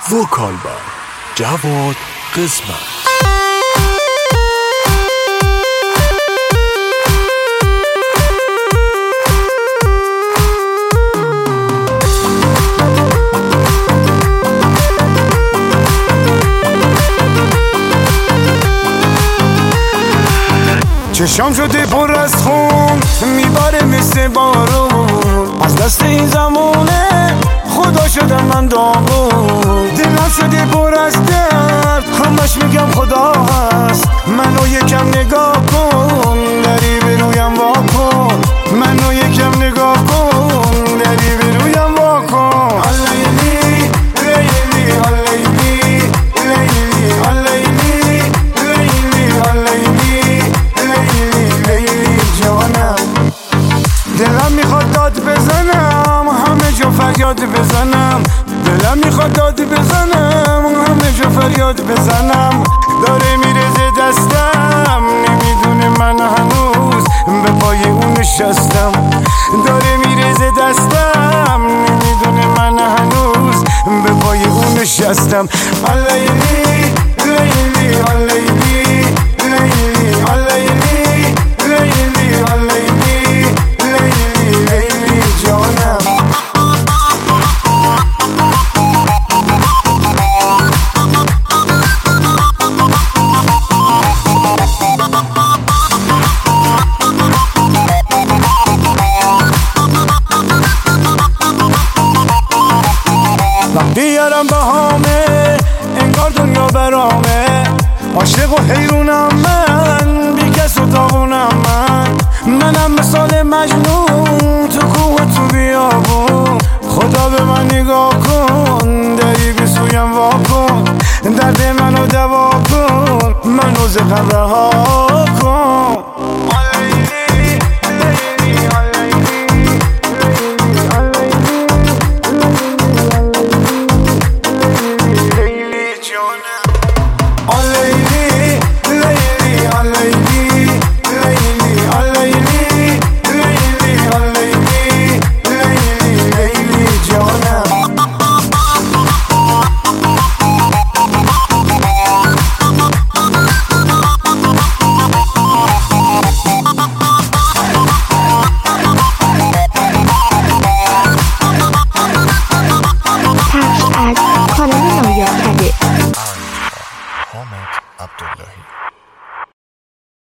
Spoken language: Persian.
وکال بار جواد قسمت. چشام شده پر از خون میباره مثل بارون، از دست این زمونه خدا شدم من داغون. دلم شده پر از درد همش میگم خدا هست، منو یکم نگاه کن دری به رویم وا کن، منو یکم نگاه کن دری به رویم وا کن. لیلی لیلی لیلی لیلی لیلی لیلی جانم، دلم میخواد داد بزنم همه جا فریاد بزنم، دلم میخواد داد بزنم همه جا فریاد بزنم. داره میرزه دستم نمیدونه من هنوز به پای اون نشستم، داره میرزه دستم نمیدونه من هنوز به پای اون نشستم. لیلی لیلی لیلی لیلی لیلی جانم. بیارم بهامه انگار دنیا برامه، عاشق و حیرونم من بی کس و داغونم منم مثال مجنون تو کوه و تو بیابون. خدا به من نگاه کن دری به سویم وا کن، درد منو دوا کن منو ز غم رها